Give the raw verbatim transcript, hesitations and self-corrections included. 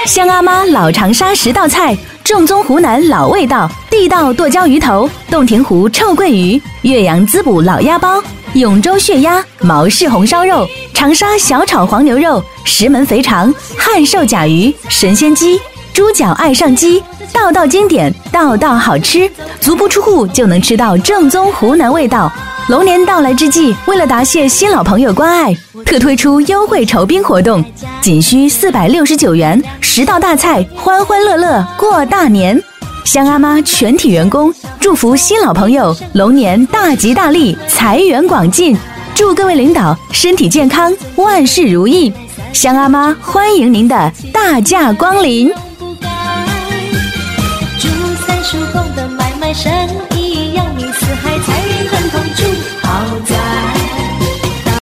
香阿妈老长沙十道菜，正宗湖南老味道，地道剁椒鱼头，洞庭湖臭鳜鱼，岳阳滋补老鸭包，永州血鸭，毛氏红烧肉，长沙小炒黄牛肉，石门肥肠，汉寿甲鱼，神仙鸡，猪脚爱上鸡，道道经典，道道好吃，足不出户就能吃到正宗湖南味道。龙年到来之际，为了答谢新老朋友关爱，特推出优惠酬宾活动，仅需四百六十九元，十道大菜，欢欢乐乐过大年。香阿妈全体员工祝福新老朋友龙年大吉大利，财源广进，祝各位领导身体健康，万事如意。香阿妈欢迎您的大驾光临。 祝三叔公的买卖生意